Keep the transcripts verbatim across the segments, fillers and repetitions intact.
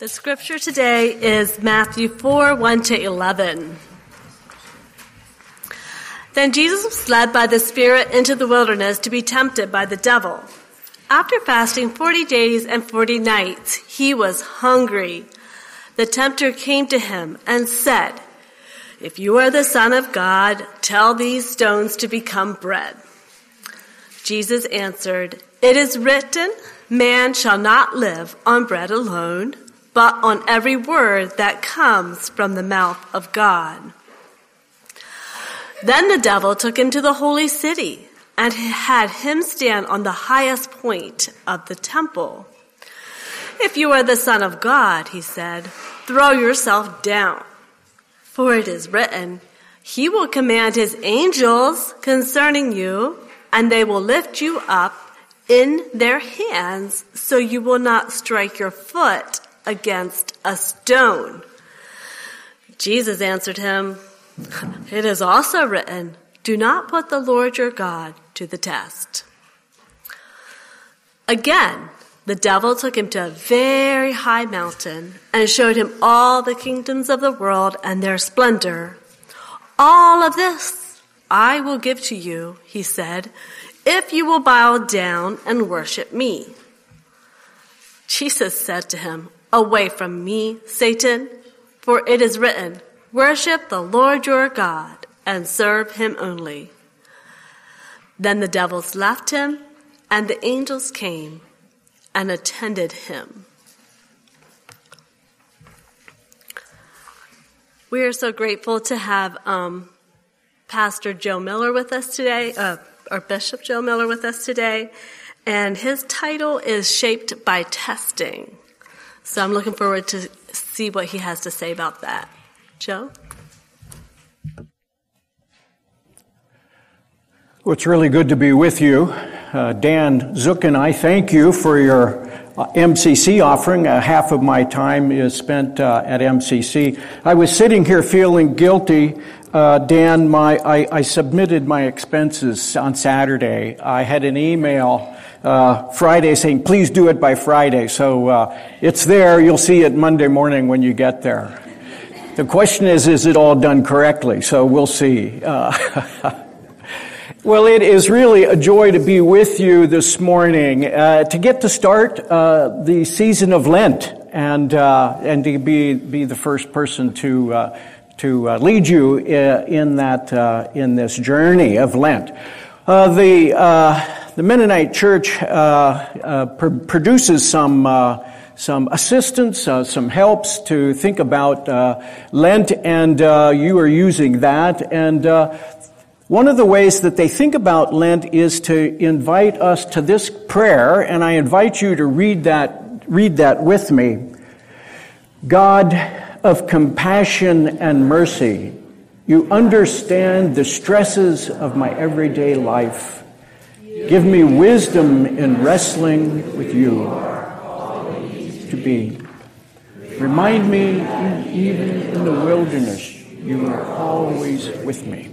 The scripture today is Matthew four, one to eleven. Then Jesus was led by the Spirit into the wilderness to be tempted by the devil. After fasting forty days and forty nights, he was hungry. The tempter came to him and said, "If you are the Son of God, tell these stones to become bread." Jesus answered, "It is written, man shall not live on bread alone, but on every word that comes from the mouth of God." Then the devil took him to the holy city and had him stand on the highest point of the temple. "If you are the Son of God," he said, "throw yourself down. For it is written, he will command his angels concerning you, and they will lift you up in their hands, so you will not strike your foot against a stone." Jesus answered him, "It is also written, do not put the Lord your God to the test." Again, the devil took him to a very high mountain and showed him all the kingdoms of the world and their splendor. "All of this I will give to you," he said, "if you will bow down and worship me." Jesus said to him, "Away from me, Satan, for it is written, worship the Lord your God and serve him only." Then the devils left him, and the angels came and attended him. We are so grateful to have um, Pastor Joe Miller with us today, uh, or Bishop Joe Miller with us today, and his title is Shaped by Testing. So I'm looking forward to see what he has to say about that. Joe? Well, it's really good to be with you. Uh, Dan Zook and I thank you for your uh, M C C offering. Uh, half of my time is spent uh, at M C C. I was sitting here feeling guilty. Uh, Dan, my I, I submitted my expenses on Saturday. I had an email uh, Friday saying, please do it by Friday. So uh, it's there. You'll see it Monday morning when you get there. The question is, is it all done correctly? So we'll see. Uh, Well, it is really a joy to be with you this morning, uh, to get to start uh, the season of Lent, and uh, and to be be the first person to uh, to uh, lead you in that uh, in this journey of Lent. Uh, the uh, the Mennonite Church uh, uh, pr- produces some. Uh, some assistance, uh, some helps to think about uh, Lent, and uh, you are using that. And uh, one of the ways that they think about Lent is to invite us to this prayer, and I invite you to read that, read that with me. God of compassion and mercy, you understand the stresses of my everyday life. Give me wisdom in wrestling with you. To be. Remind me, even in the wilderness, you are always with me.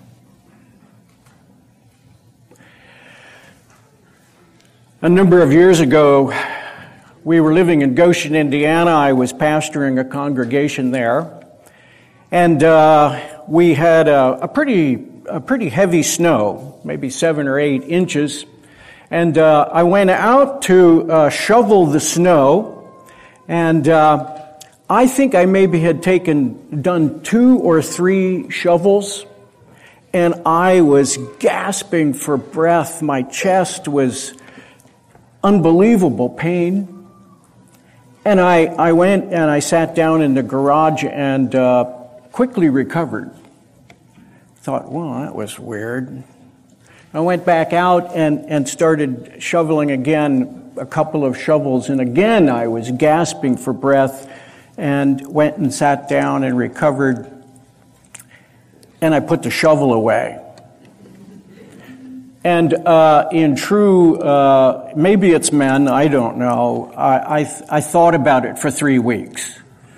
A number of years ago, we were living in Goshen, Indiana. I was pastoring a congregation there, and uh, we had a, a pretty a pretty heavy snow, maybe seven or eight inches, and uh, I went out to uh, shovel the snow. And uh, I think I maybe had taken, done two or three shovels, and I was gasping for breath. My chest was unbelievable pain. And I, I went and I sat down in the garage and uh, quickly recovered. Thought, well, that was weird. I went back out and, and started shoveling again, a couple of shovels, and again I was gasping for breath, and went and sat down and recovered, and I put the shovel away. And uh, in true, uh, maybe it's men, I don't know, I, I, th- I thought about it for three weeks.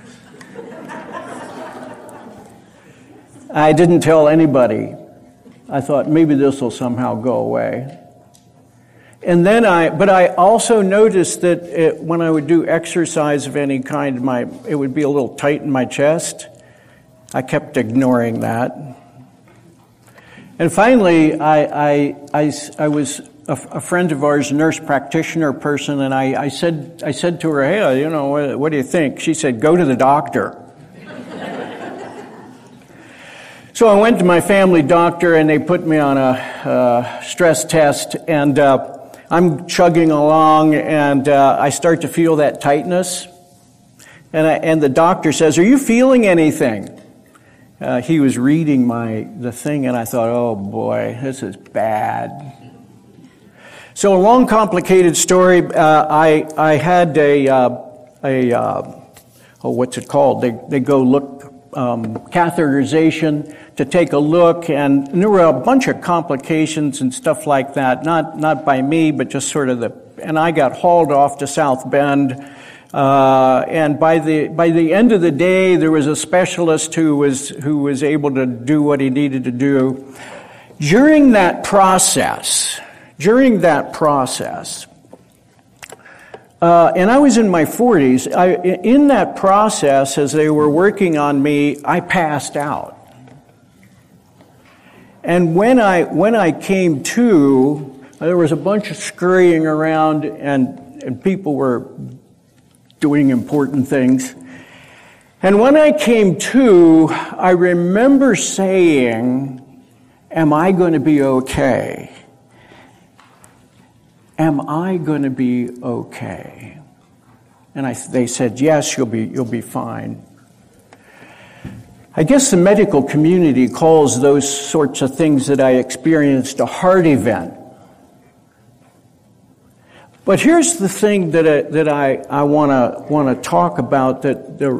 I didn't tell anybody. I thought maybe this will somehow go away. And then I, but I also noticed that it, when I would do exercise of any kind, my it would be a little tight in my chest. I kept ignoring that. And finally, I, I, I, I was a, a friend of ours, nurse practitioner person, and I, I said, I said to her, hey, you know, what, what do you think? She said, go to the doctor. So I went to my family doctor, and they put me on a uh, stress test, and uh, I'm chugging along, and uh, I start to feel that tightness. And, I, and the doctor says, are you feeling anything? Uh, he was reading my the thing, and I thought, oh boy, this is bad. So a long, complicated story. Uh, I I had a uh, a uh, oh, what's it called? They they go look um, catheterization to take a look, and, and there were a bunch of complications and stuff like that. Not not by me, but just sort of the. And I got hauled off to South Bend. Uh, and by the by the end of the day, there was a specialist who was who was able to do what he needed to do. During that process, during that process, uh, and I was in my forties. I, in that process, as they were working on me, I passed out. And when I when I came to, there was a bunch of scurrying around, and and people were doing important things. And when I came to, I remember saying, am I going to be okay? Am I going to be okay? And I, they said, yes, you'll be, you'll be fine. I guess the medical community calls those sorts of things that I experienced a heart event. But here's the thing that I, that I, I want to want to talk about, that there,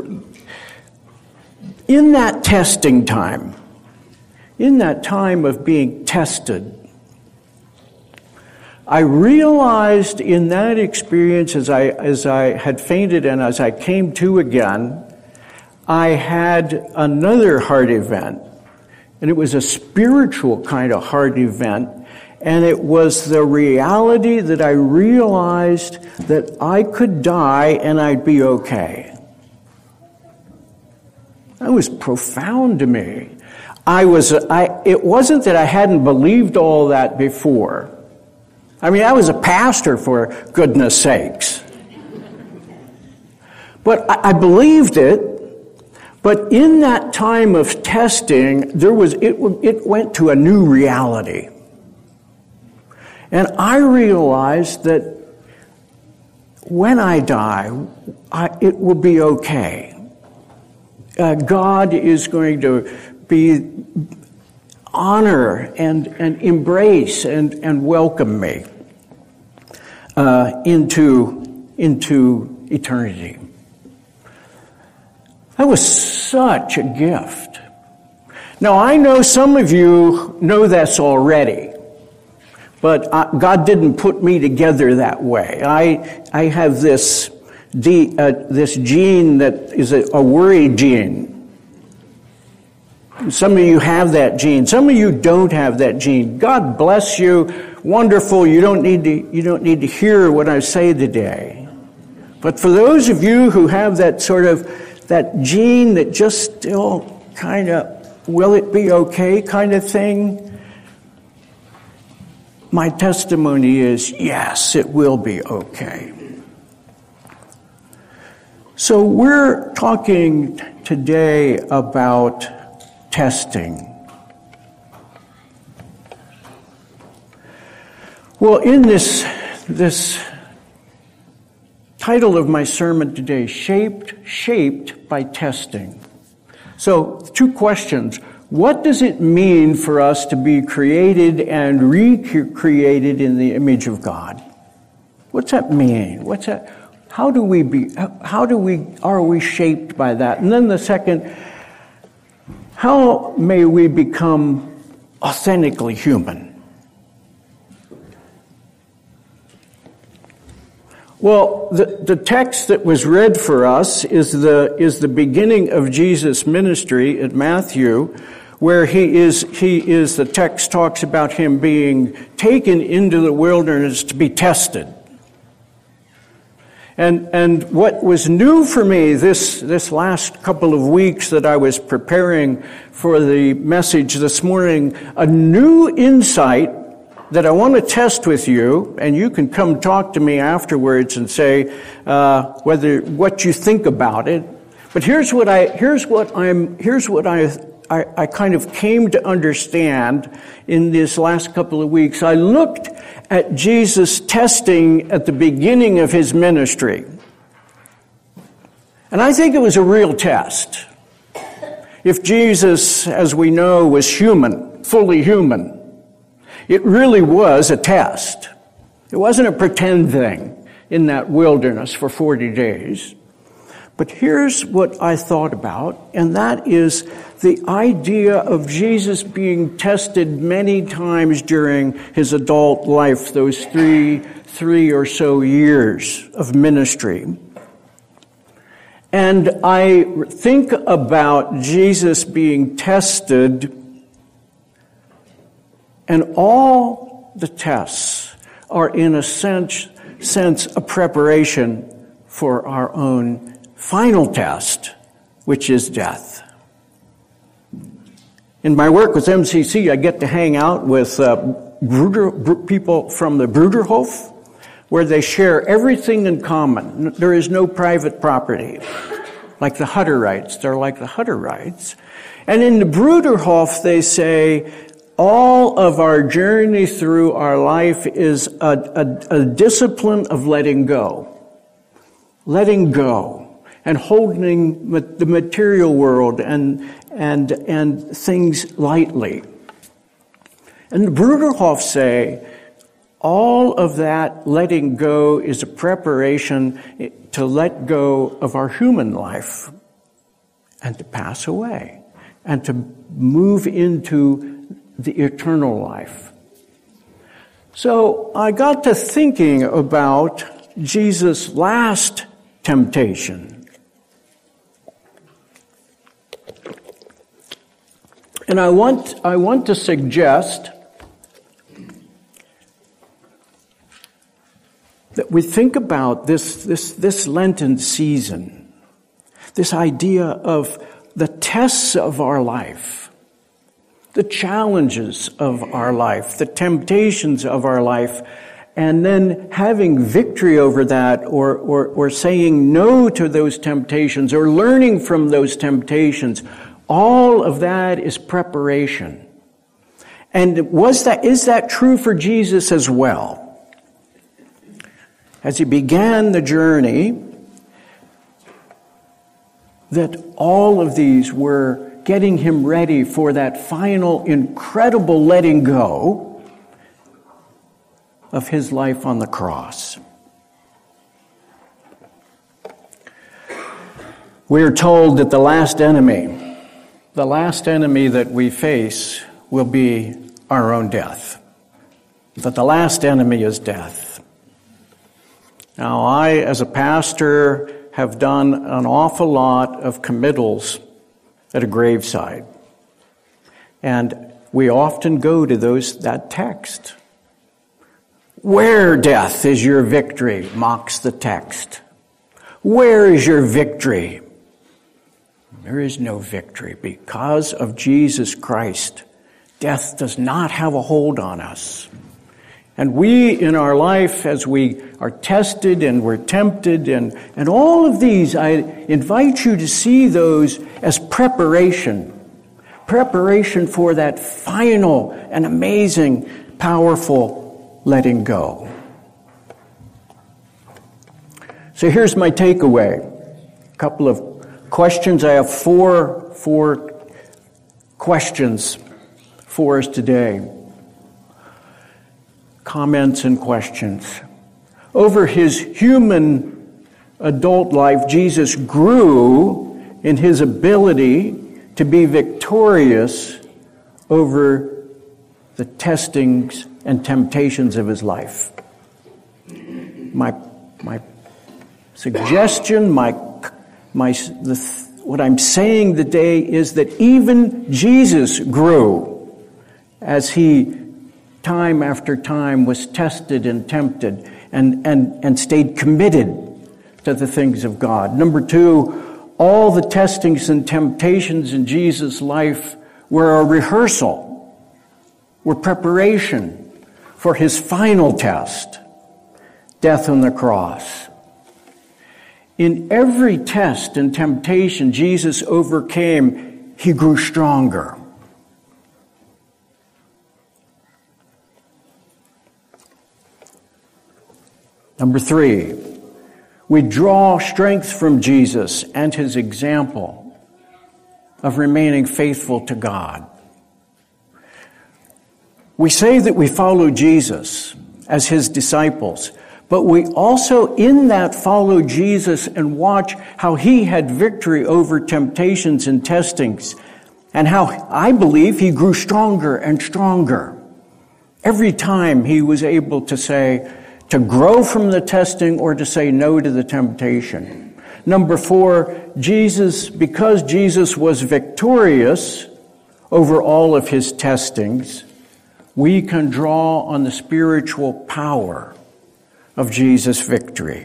in that testing time, in that time of being tested, I realized in that experience, as I as I had fainted and as I came to again, I had another heart event, and it was a spiritual kind of heart event. And it was the reality that I realized that I could die and I'd be okay. That was profound to me. I was, I, it wasn't that I hadn't believed all that before. I mean, I was a pastor, for goodness sakes. But I, I believed it. But in that time of testing, there was, it, it went to a new reality. And I realized that when I die, I, it will be okay. Uh, God is going to be honor and, and embrace and, and welcome me uh, into, into eternity. That was such a gift. Now, I know some of you know this already. But I, God didn't put me together that way. I I have this de, uh, this gene that is a, a worry gene. Some of you have that gene. Some of you don't have that gene. God bless you. Wonderful. You don't need to you don't need to hear what I say today. But for those of you who have that sort of that gene that just still kind of will it be okay kind of thing, my testimony is, yes, it will be okay. So we're talking today about testing. Well, in this, this title of my sermon today, Shaped, Shaped by Testing. So, two questions. What does it mean for us to be created and recreated in the image of God? What's that mean? What's that? How do we be, how do we, are we shaped by that? And then the second, how may we become authentically human? Well, the, the text that was read for us is the, is the beginning of Jesus' ministry at Matthew, where he is, he is, the text talks about him being taken into the wilderness to be tested. And, and what was new for me this, this last couple of weeks that I was preparing for the message this morning, a new insight that I want to test with you, and you can come talk to me afterwards and say uh, whether what you think about it. But here's what I here's what I'm here's what I, I I kind of came to understand in this last couple of weeks. I looked at Jesus' testing at the beginning of his ministry, and I think it was a real test. If Jesus, as we know, was human, fully human, it really was a test. It wasn't a pretend thing in that wilderness for forty days. But here's what I thought about, and that is the idea of Jesus being tested many times during his adult life, those three, three or so years of ministry. And I think about Jesus being tested, and all the tests are, in a sense, sense a preparation for our own final test, which is death. In my work with M C C, I get to hang out with uh, Bruder, Br- people from the Bruderhof, where they share everything in common. There is no private property. Like the Hutterites, they're like the Hutterites. And in the Bruderhof, they say, all of our journey through our life is a, a, a discipline of letting go. Letting go and holding the material world and, and, and things lightly. And the Bruderhof say, all of that letting go is a preparation to let go of our human life and to pass away and to move into the eternal life. So I got to thinking about Jesus' last temptation. And I want, I want to suggest that we think about this, this, this Lenten season, this idea of the tests of our life, the challenges of our life, the temptations of our life, and then having victory over that, or, or, or saying no to those temptations, or learning from those temptations. All of that is preparation. And was that, is that true for Jesus as well? As he began the journey, that all of these were getting him ready for that final incredible letting go of his life on the cross. We're told that the last enemy, the last enemy that we face will be our own death. That the last enemy is death. Now, I, as a pastor, have done an awful lot of committals at a graveside. And we often go to those that text. Where, death, is your victory? Mocks the text. Where is your victory? There is no victory. Because of Jesus Christ, death does not have a hold on us. And we, in our life, as we are tested and we're tempted, and, and all of these, I invite you to see those as preparation. Preparation for that final and amazing, powerful letting go. So here's my takeaway. A couple of questions. I have four, four questions for us today. Comments and questions. Over his human adult life, Jesus grew in his ability to be victorious over the testings and temptations of his life. My, my suggestion, my, my, the, what I'm saying today is that even Jesus grew as he, time after time, was tested and tempted and, and, and stayed committed to the things of God. Number two, all the testings and temptations in Jesus' life were a rehearsal, were preparation for his final test, death on the cross. In every test and temptation Jesus overcame, he grew stronger. Number three, we draw strength from Jesus and his example of remaining faithful to God. We say that we follow Jesus as his disciples, but we also in that follow Jesus and watch how he had victory over temptations and testings, and how I believe he grew stronger and stronger. Every time he was able to say, to grow from the testing or to say no to the temptation. Number four, Jesus, because Jesus was victorious over all of his testings, we can draw on the spiritual power of Jesus' victory.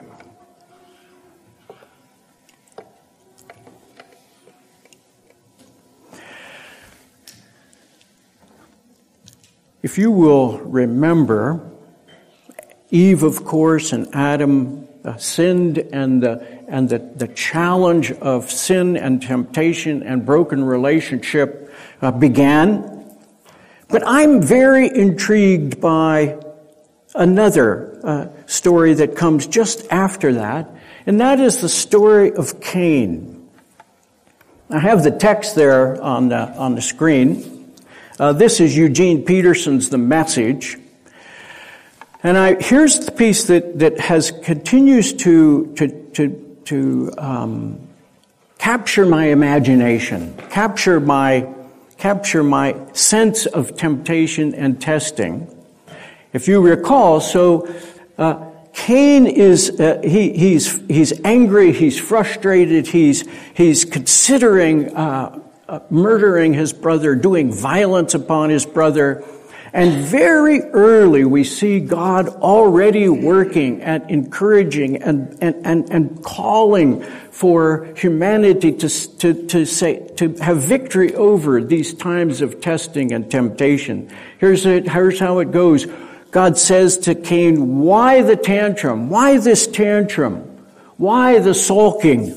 If you will remember, Eve, of course, and Adam uh, sinned, and, uh, and the, the challenge of sin and temptation and broken relationship uh, began. But I'm very intrigued by another uh, story that comes just after that, and that is the story of Cain. I have the text there on the, on the screen. Uh, this is Eugene Peterson's The Message. And I, here's the piece that, that has continues to, to, to, to, um, capture my imagination, capture my, capture my sense of temptation and testing. If you recall, so, uh, Cain is, uh, he, he's, he's angry, he's frustrated, he's, he's considering, uh, uh, murdering his brother, doing violence upon his brother. And very early we see God already working at encouraging and, and, and, and calling for humanity to, to, to say, to have victory over these times of testing and temptation. Here's it, here's how it goes. God says to Cain, why the tantrum? Why this tantrum? Why the sulking?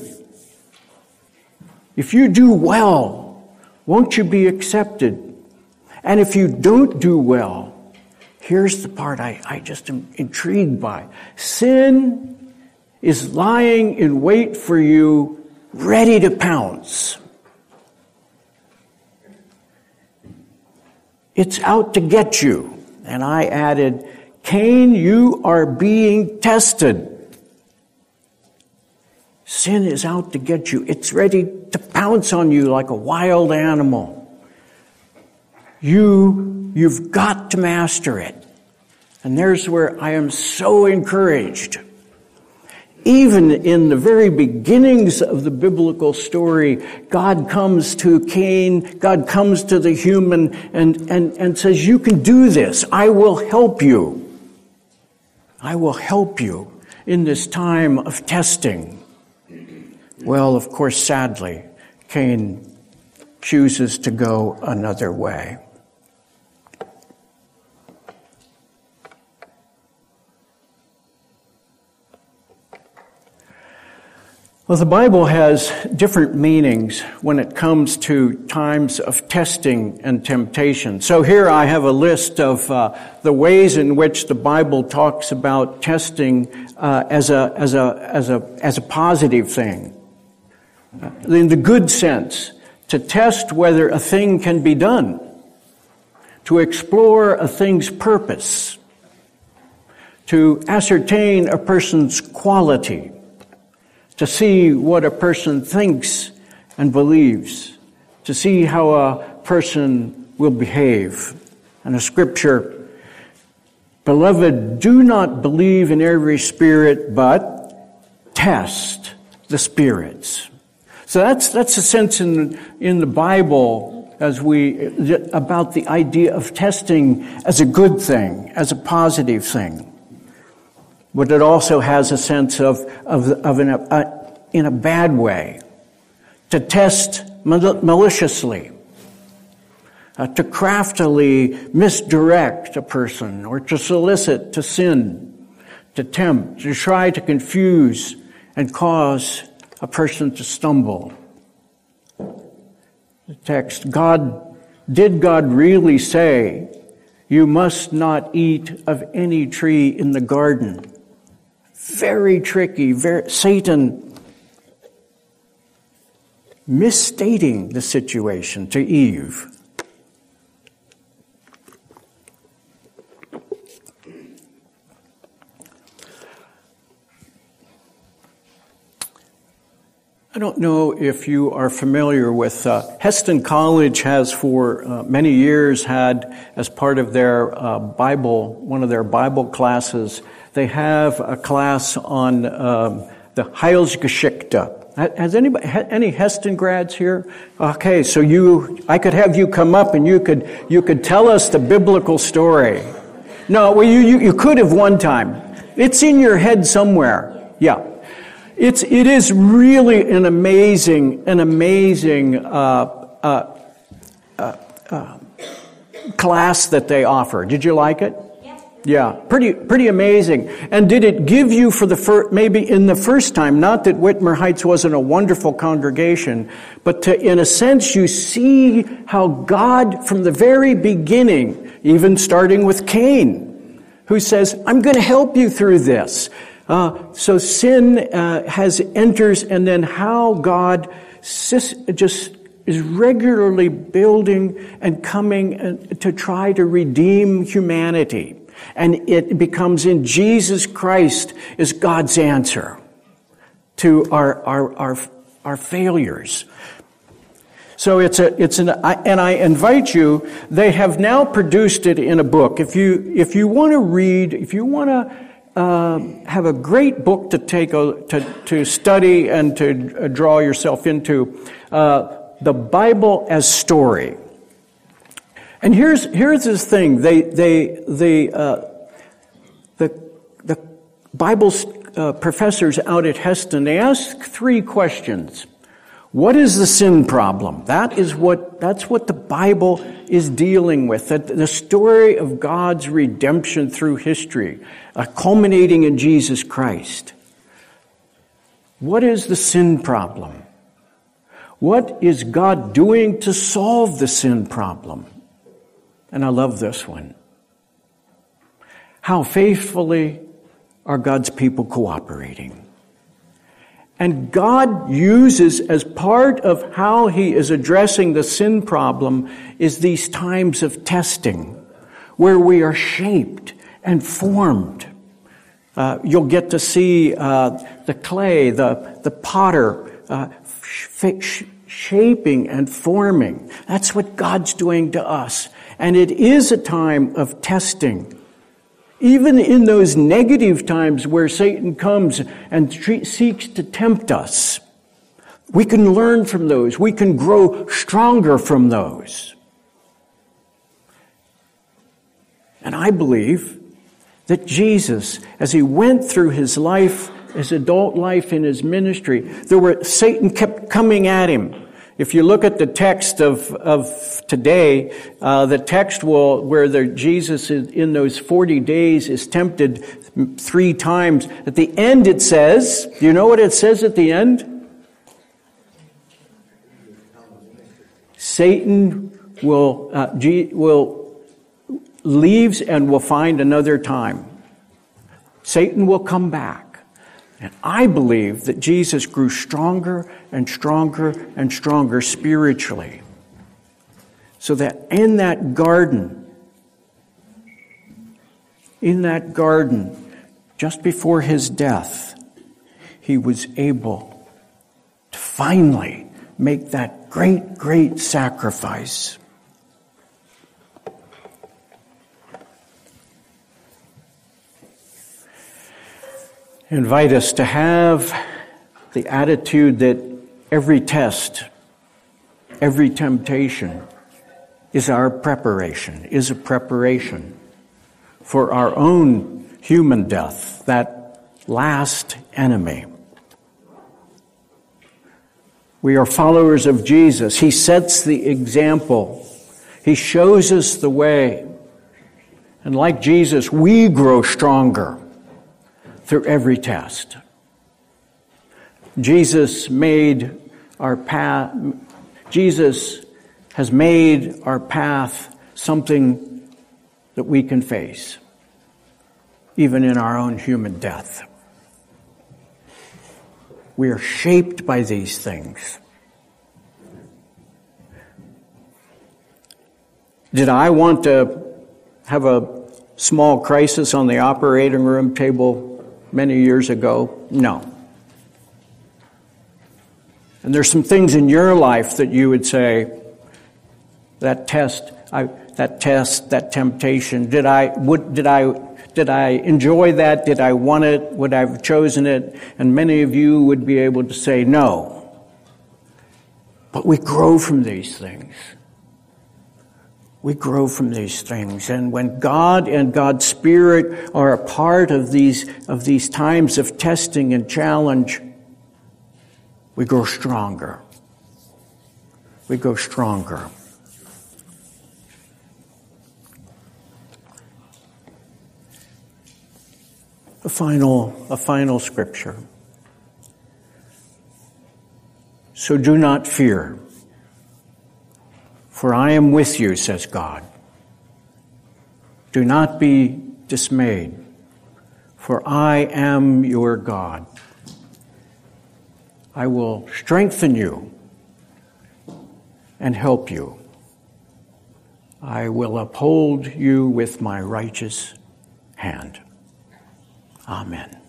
If you do well, won't you be accepted? And if you don't do well, here's the part I, I just am intrigued by. Sin is lying in wait for you, ready to pounce. It's out to get you. And I added, Cain, you are being tested. Sin is out to get you. It's ready to pounce on you like a wild animal. You, you've got to master it. And there's where I am so encouraged. Even in the very beginnings of the biblical story, God comes to Cain, God comes to the human and, and, and says, you can do this. I will help you. I will help you in this time of testing. Well, of course, sadly, Cain chooses to go another way. Well, the Bible has different meanings when it comes to times of testing and temptation. So here I have a list of uh, the ways in which the Bible talks about testing uh, as a as a as a as a positive thing. Uh, in the good sense, to test whether a thing can be done, to explore a thing's purpose, to ascertain a person's quality, to see what a person thinks and believes, to see how a person will behave. And a scripture, beloved, do not believe in every spirit, but test the spirits. So that's that's a sense in in the Bible as we about the idea of testing as a good thing, as a positive thing. But it also has a sense of of of in a, a in a bad way, to test mal- maliciously, uh, to craftily misdirect a person, or to solicit to sin, to tempt, to try to confuse and cause a person to stumble. The text, God, did God really say, you must not eat of any tree in the garden? Very tricky, very, Satan misstating the situation to Eve. I don't know if you are familiar with, uh, Heston College has for uh, many years had, as part of their uh, Bible, one of their Bible classes, they have a class on um, the Heilsgeschichte. Has anybody, any Heston grads here? Okay, so you, I could have you come up and you could, you could tell us the biblical story. No, well, you, you, you could have one time. It's in your head somewhere. Yeah. It's, it is really an amazing, an amazing, uh, uh, uh, uh, class that they offer. Did you like it? Yeah. Yeah. Pretty, pretty amazing. And did it give you for the first, maybe in the first time, not that Whitmer Heights wasn't a wonderful congregation, but to, in a sense, you see how God, from the very beginning, even starting with Cain, who says, I'm going to help you through this. Uh, so sin uh, has enters, and then how God sis- just is regularly building and coming to try to redeem humanity. And it becomes in Jesus Christ is God's answer to our our our, our failures. So it's a it's an and I invite you. They have now produced it in a book. If you if you want to read, if you want to. Uh, have a great book to take a, to to study and to draw yourself into, uh, the Bible as Story. And here's here's this thing: they they they uh, the the Bible uh, professors out at Heston, they ask three questions. What is the sin problem? That is what, that's what the Bible is dealing with. That the story of God's redemption through history, uh, culminating in Jesus Christ. What is the sin problem? What is God doing to solve the sin problem? And I love this one. How faithfully are God's people cooperating? And God uses, as part of how He is addressing the sin problem, is these times of testing, where we are shaped and formed. Uh, you'll get to see uh, the clay, the the potter, uh, sh- shaping and forming. That's what God's doing to us. And it is a time of testing. Even in those negative times where Satan comes and tre- seeks to tempt us, we can learn from those. We can grow stronger from those. And I believe that Jesus, as He went through His life, His adult life in His ministry, there were, Satan kept coming at Him. If you look at the text of, of today, uh, the text will, where the, Jesus is, in those forty days is tempted three times. At the end it says, do you know what it says at the end? Satan will, uh, G, will, leaves and will find another time. Satan will come back. And I believe that Jesus grew stronger and stronger and stronger spiritually. So that in that garden, in that garden, just before His death, He was able to finally make that great, great sacrifice. Invite us to have the attitude that every test, every temptation is our preparation, is a preparation for our own human death, that last enemy. We are followers of Jesus. He sets the example. He shows us the way. And like Jesus, we grow stronger through every test. Jesus made our path, Jesus has made our path something that we can face, even in our own human death. We are shaped by these things. Did I want to have a small crisis on the operating room table many years ago? No. And there's some things in your life that you would say, that test, I, that test, that temptation, did I, would, did I, did I enjoy that? Did I want it? Would I have chosen it? And many of you would be able to say no. But we grow from these things. We grow from these things. And when God and God's Spirit are a part of these, of these times of testing and challenge, we grow stronger. We grow stronger. A final, a final scripture. So do not fear, for I am with you, says God. Do not be dismayed, for I am your God. I will strengthen you and help you. I will uphold you with my righteous hand. Amen.